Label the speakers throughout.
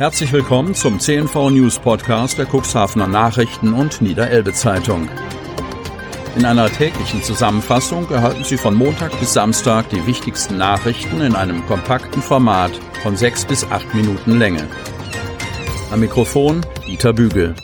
Speaker 1: Herzlich willkommen zum CNV News Podcast der Cuxhavener Nachrichten und Niederelbe Zeitung. In einer täglichen Zusammenfassung erhalten Sie von Montag bis Samstag die wichtigsten Nachrichten in einem kompakten Format von 6 bis 8 Minuten Länge. Am Mikrofon Dieter Bügel.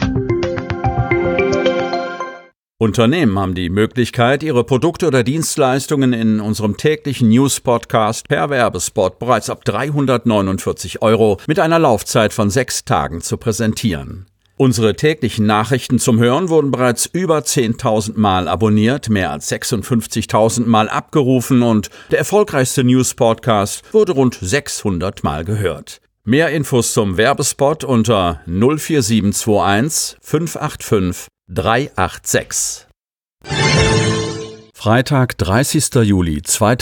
Speaker 1: Unternehmen haben die Möglichkeit, ihre Produkte oder Dienstleistungen in unserem täglichen News-Podcast per Werbespot bereits ab 349 € mit einer Laufzeit von 6 Tagen zu präsentieren. Unsere täglichen Nachrichten zum Hören wurden bereits über 10.000 Mal abonniert, mehr als 56.000 Mal abgerufen und der erfolgreichste News-Podcast wurde rund 600 Mal gehört. Mehr Infos zum Werbespot unter 04721 585 386. Freitag, 30. Juli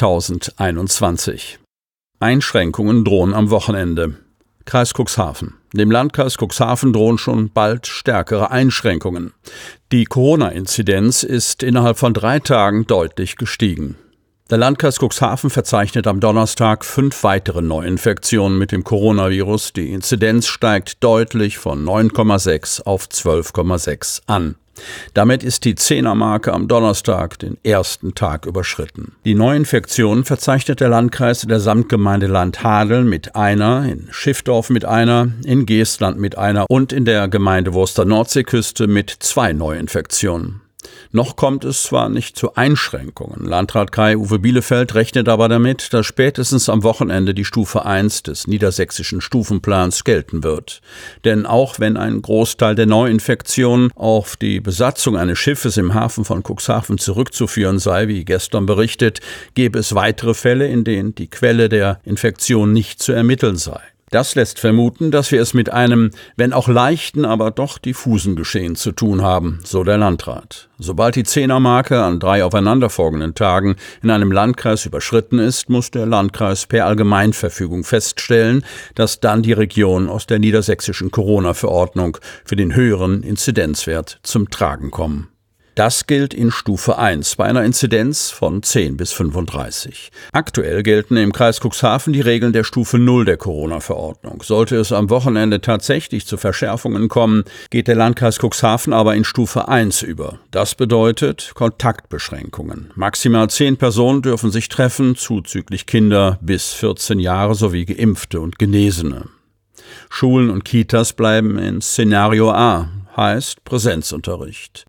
Speaker 1: 2021. Einschränkungen drohen am Wochenende. Kreis Cuxhaven. Dem Landkreis Cuxhaven drohen schon bald stärkere Einschränkungen. Die Corona-Inzidenz ist innerhalb von 3 Tagen deutlich gestiegen. Der Landkreis Cuxhaven verzeichnet am Donnerstag 5 weitere Neuinfektionen mit dem Coronavirus. Die Inzidenz steigt deutlich von 9,6 auf 12,6 an. Damit ist die 10er-Marke am Donnerstag den ersten Tag überschritten. Die Neuinfektionen verzeichnet der Landkreis in der Samtgemeinde Landhadeln mit einer, in Schiffdorf mit einer, in Geestland mit einer und in der Gemeinde Wurster-Nordseeküste mit 2 Neuinfektionen. Noch kommt es zwar nicht zu Einschränkungen. Landrat Kai-Uwe Bielefeld rechnet aber damit, dass spätestens am Wochenende die Stufe 1 des niedersächsischen Stufenplans gelten wird. Denn auch wenn ein Großteil der Neuinfektionen auf die Besatzung eines Schiffes im Hafen von Cuxhaven zurückzuführen sei, wie gestern berichtet, gäbe es weitere Fälle, in denen die Quelle der Infektion nicht zu ermitteln sei. Das lässt vermuten, dass wir es mit einem, wenn auch leichten, aber doch diffusen Geschehen zu tun haben, so der Landrat. Sobald die 10er-Marke an 3 aufeinanderfolgenden Tagen in einem Landkreis überschritten ist, muss der Landkreis per Allgemeinverfügung feststellen, dass dann die Region aus der niedersächsischen Corona-Verordnung für den höheren Inzidenzwert zum Tragen kommen. Das gilt in Stufe 1 bei einer Inzidenz von 10 bis 35. Aktuell gelten im Kreis Cuxhaven die Regeln der Stufe 0 der Corona-Verordnung. Sollte es am Wochenende tatsächlich zu Verschärfungen kommen, geht der Landkreis Cuxhaven aber in Stufe 1 über. Das bedeutet Kontaktbeschränkungen. Maximal 10 Personen dürfen sich treffen, zuzüglich Kinder bis 14 Jahre sowie Geimpfte und Genesene. Schulen und Kitas bleiben in Szenario A, heißt Präsenzunterricht.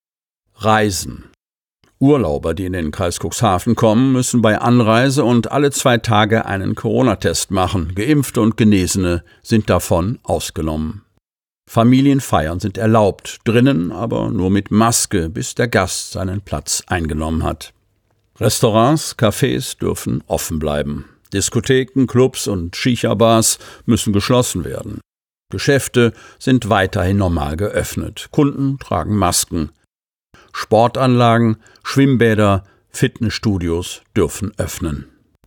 Speaker 1: Reisen. Urlauber, die in den Kreis Cuxhaven kommen, müssen bei Anreise und alle 2 Tage einen Corona-Test machen. Geimpfte und Genesene sind davon ausgenommen. Familienfeiern sind erlaubt, drinnen aber nur mit Maske, bis der Gast seinen Platz eingenommen hat. Restaurants, Cafés dürfen offen bleiben. Diskotheken, Clubs und Shisha-Bars müssen geschlossen werden. Geschäfte sind weiterhin normal geöffnet. Kunden tragen Masken. Sportanlagen, Schwimmbäder, Fitnessstudios dürfen öffnen.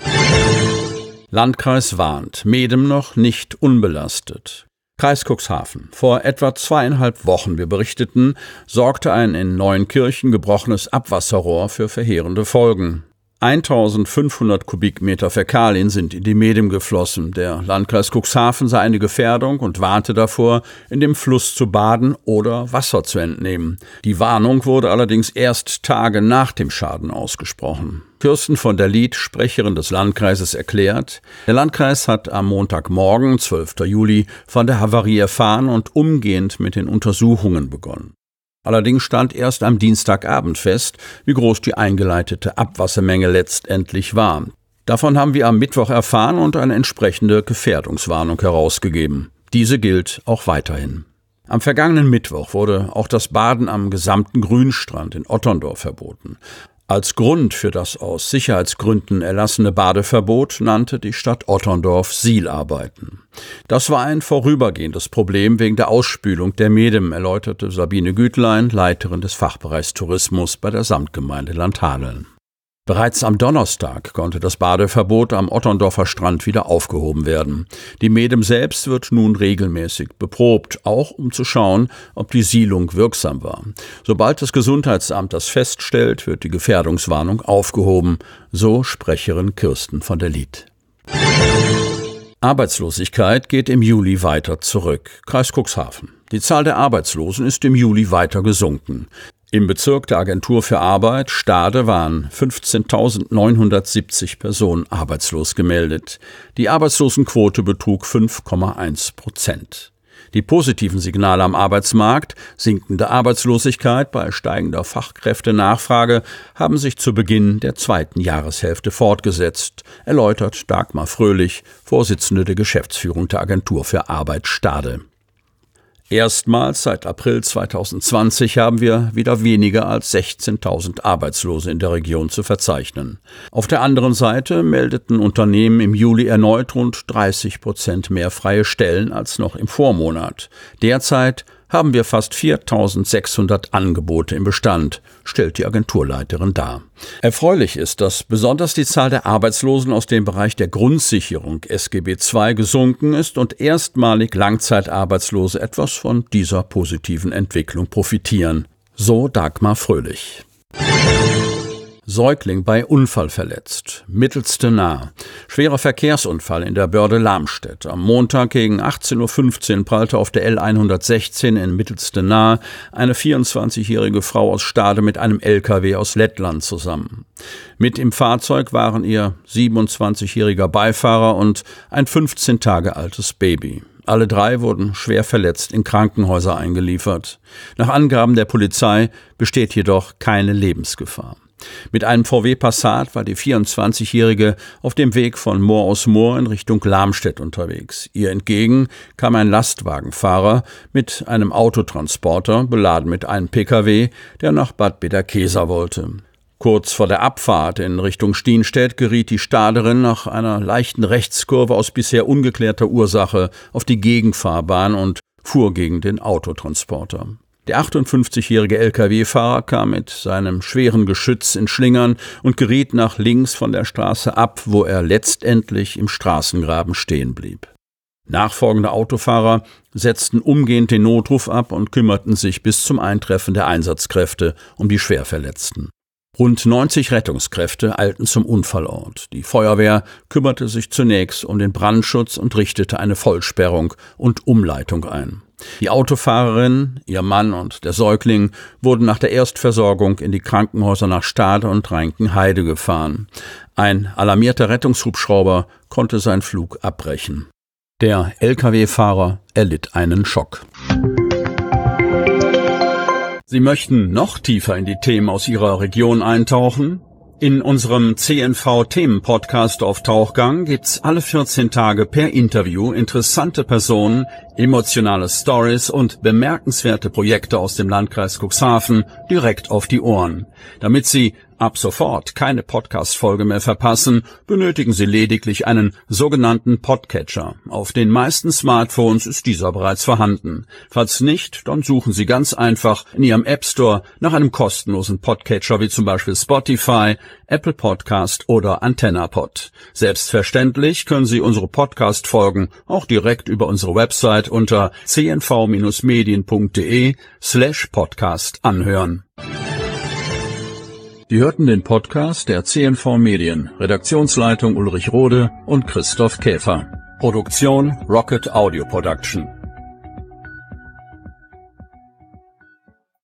Speaker 1: Landkreis warnt, Medem noch nicht unbelastet. Kreis Cuxhaven. Vor etwa 2,5 Wochen, wir berichteten, sorgte ein in Neuenkirchen gebrochenes Abwasserrohr für verheerende Folgen. 1500 Kubikmeter Fäkalien sind in die Medem geflossen. Der Landkreis Cuxhaven sah eine Gefährdung und warnte davor, in dem Fluss zu baden oder Wasser zu entnehmen. Die Warnung wurde allerdings erst Tage nach dem Schaden ausgesprochen. Kirsten von der Lied, Sprecherin des Landkreises, erklärt, der Landkreis hat am Montagmorgen, 12. Juli, von der Havarie erfahren und umgehend mit den Untersuchungen begonnen. Allerdings stand erst am Dienstagabend fest, wie groß die eingeleitete Abwassermenge letztendlich war. Davon haben wir am Mittwoch erfahren und eine entsprechende Gefährdungswarnung herausgegeben. Diese gilt auch weiterhin. Am vergangenen Mittwoch wurde auch das Baden am gesamten Grünstrand in Otterndorf verboten. Als Grund für das aus Sicherheitsgründen erlassene Badeverbot nannte die Stadt Otterndorf Sielarbeiten. Das war ein vorübergehendes Problem wegen der Ausspülung der Medem, erläuterte Sabine Gütlein, Leiterin des Fachbereichs Tourismus bei der Samtgemeinde Landhadeln. Bereits am Donnerstag konnte das Badeverbot am Otterndorfer Strand wieder aufgehoben werden. Die Medem selbst wird nun regelmäßig beprobt, auch um zu schauen, ob die Sielung wirksam war. Sobald das Gesundheitsamt das feststellt, wird die Gefährdungswarnung aufgehoben, so Sprecherin Kirsten von der Lied. Arbeitslosigkeit geht im Juli weiter zurück. Kreis Cuxhaven. Die Zahl der Arbeitslosen ist im Juli weiter gesunken. Im Bezirk der Agentur für Arbeit Stade waren 15.970 Personen arbeitslos gemeldet. Die Arbeitslosenquote betrug 5,1%. Die positiven Signale am Arbeitsmarkt, sinkende Arbeitslosigkeit bei steigender Fachkräftenachfrage, haben sich zu Beginn der zweiten Jahreshälfte fortgesetzt, erläutert Dagmar Fröhlich, Vorsitzende der Geschäftsführung der Agentur für Arbeit Stade. Erstmals seit April 2020 haben wir wieder weniger als 16.000 Arbeitslose in der Region zu verzeichnen. Auf der anderen Seite meldeten Unternehmen im Juli erneut rund 30% mehr freie Stellen als noch im Vormonat. Derzeit haben wir fast 4.600 Angebote im Bestand, stellt die Agenturleiterin dar. Erfreulich ist, dass besonders die Zahl der Arbeitslosen aus dem Bereich der Grundsicherung SGB II gesunken ist und erstmalig Langzeitarbeitslose etwas von dieser positiven Entwicklung profitieren. So Dagmar Fröhlich. Säugling bei Unfall verletzt. Mittelste Nahe. Schwerer Verkehrsunfall in der Börde Lamstedt. Am Montag gegen 18.15 Uhr prallte auf der L116 in Mittelste Nahe eine 24-jährige Frau aus Stade mit einem LKW aus Lettland zusammen. Mit im Fahrzeug waren ihr 27-jähriger Beifahrer und ein 15 Tage altes Baby. Alle drei wurden schwer verletzt in Krankenhäuser eingeliefert. Nach Angaben der Polizei besteht jedoch keine Lebensgefahr. Mit einem VW Passat war die 24-Jährige auf dem Weg von Moor aus Moor in Richtung Lamstedt unterwegs. Ihr entgegen kam ein Lastwagenfahrer mit einem Autotransporter, beladen mit einem Pkw, der nach Bad Bederkesa wollte. Kurz vor der Abfahrt in Richtung Stienstedt geriet die Staderin nach einer leichten Rechtskurve aus bisher ungeklärter Ursache auf die Gegenfahrbahn und fuhr gegen den Autotransporter. Der 58-jährige Lkw-Fahrer kam mit seinem schweren Geschütz in Schlingern und geriet nach links von der Straße ab, wo er letztendlich im Straßengraben stehen blieb. Nachfolgende Autofahrer setzten umgehend den Notruf ab und kümmerten sich bis zum Eintreffen der Einsatzkräfte um die Schwerverletzten. Rund 90 Rettungskräfte eilten zum Unfallort. Die Feuerwehr kümmerte sich zunächst um den Brandschutz und richtete eine Vollsperrung und Umleitung ein. Die Autofahrerin, ihr Mann und der Säugling wurden nach der Erstversorgung in die Krankenhäuser nach Stade und Reinkenheide gefahren. Ein alarmierter Rettungshubschrauber konnte seinen Flug abbrechen. Der Lkw-Fahrer erlitt einen Schock. Sie möchten noch tiefer in die Themen aus Ihrer Region eintauchen? In unserem CNV-Themen-Podcast auf Tauchgang gibt's alle 14 Tage per Interview interessante Personen, emotionale Stories und bemerkenswerte Projekte aus dem Landkreis Cuxhaven direkt auf die Ohren. Damit Sie ab sofort keine Podcast-Folge mehr verpassen, benötigen Sie lediglich einen sogenannten Podcatcher. Auf den meisten Smartphones ist dieser bereits vorhanden. Falls nicht, dann suchen Sie ganz einfach in Ihrem App Store nach einem kostenlosen Podcatcher wie zum Beispiel Spotify, Apple Podcast oder AntennaPod. Selbstverständlich können Sie unsere Podcast-Folgen auch direkt über unsere Website unter cnv-medien.de/podcast anhören. Sie hörten den Podcast der CNV Medien, Redaktionsleitung Ulrich Rode und Christoph Käfer. Produktion Rocket Audio Production.